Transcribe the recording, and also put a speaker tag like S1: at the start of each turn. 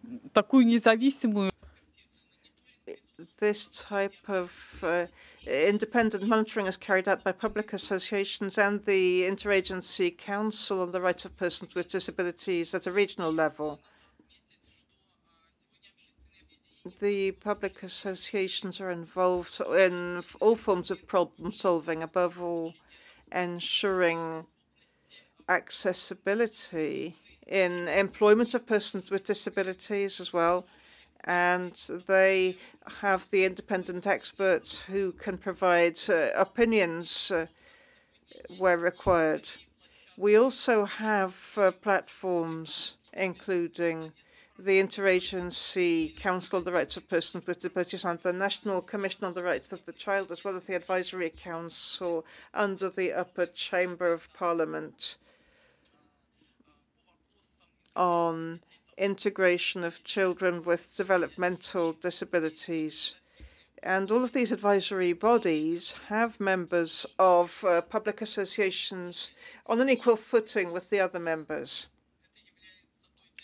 S1: такую независимую.
S2: This type of independent monitoring is carried out by public associations and the Interagency Council on the Rights of Persons with Disabilities at a regional level. The public associations are involved in all forms of problem solving, above all ensuring accessibility in employment of persons with disabilities as well. And they have the independent experts who can provide opinions where required. We also have platforms including the Interagency Council on the Rights of Persons with Disabilities and the National Commission on the Rights of the Child, as well as the Advisory Council under the upper chamber of Parliament on integration of children with developmental disabilities. And all of these advisory bodies have members of public associations on an equal footing with the other members.